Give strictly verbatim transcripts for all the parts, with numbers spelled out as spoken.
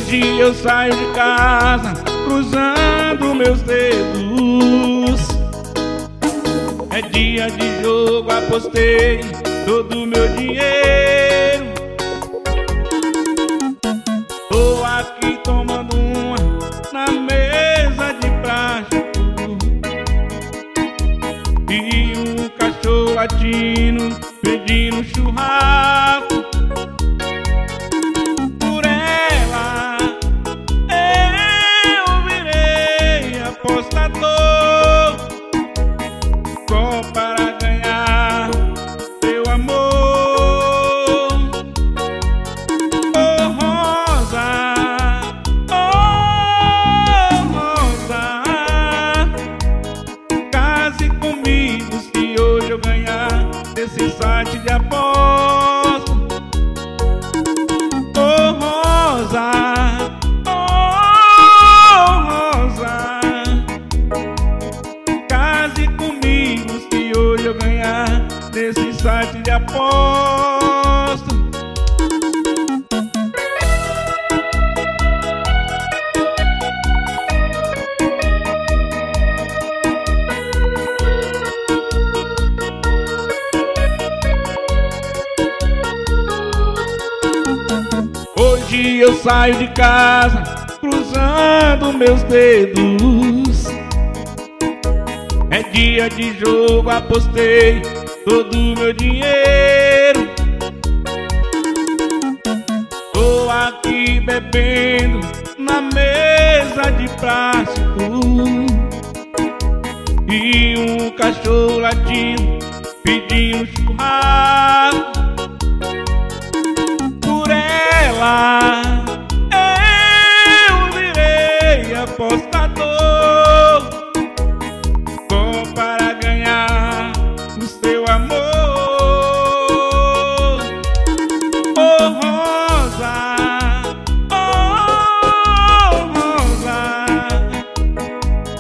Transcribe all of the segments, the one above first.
Hoje eu saio de casa cruzando meus dedos. É dia de jogo, apostei todo o meu dinheiro. Tô aqui tomando uma na mesa de plástico e um cachorro latindo pedindo churrasco. Por ela eu virei apostador, só para ganhar teu amor. Oh Rosa, oh Rosa, case comigo se hoje eu ganhar desse site de aposta. Oh Rosa, oh Rosa, case comigo se hoje eu ganhar desse site de aposta. Hoje eu saio de casa cruzando meus dedos. É dia de jogo, apostei todo o meu dinheiro. Tô aqui bebendo na mesa de plástico e um cachorro latindo pedindo churrasco. Por ela eu virei apostador, só para ganhar o seu amor. Oh Rosa, oh Rosa,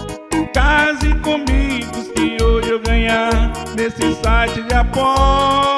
case comigo se hoje eu ganhar nesse site de aposta.